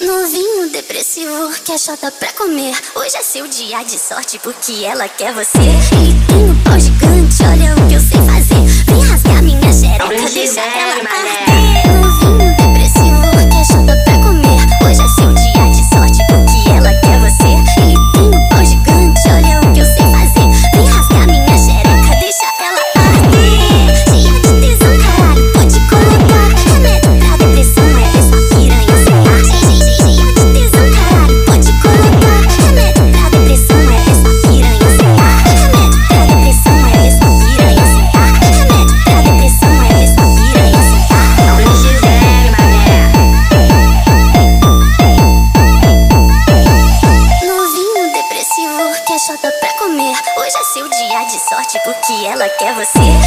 Novinho depressivo, quer chota pra comer. Hoje é seu dia de sorte porque ela quer você. Ele tem um pau gigante, olha o que eu sei fazer. Vem rasgar minha xereca, deixa ela arder. Novinho depressivo, quer chota pra comer. Hoje é seu dia de sorte porque ela quer você. Ele tem um pau gigante, olha o que eu sei fazer. Vem rasgar minha xereca, deixa ela arder. Cheia de tesão, caralho, pode colocar remédio pra depressão, é essa piranha sem ar. Cheia de tesão, caralho, pode colocar remédio pra depressão, é essa piranha sem ar. Remédio pra depressão, é essa piranha sem ar. Remédio pra depressão, é essa piranha sem ar. É o NX0, mané. Novinho depressivo, quer chota pra comer. Hoje é seu dia de sorte porque ela quer você.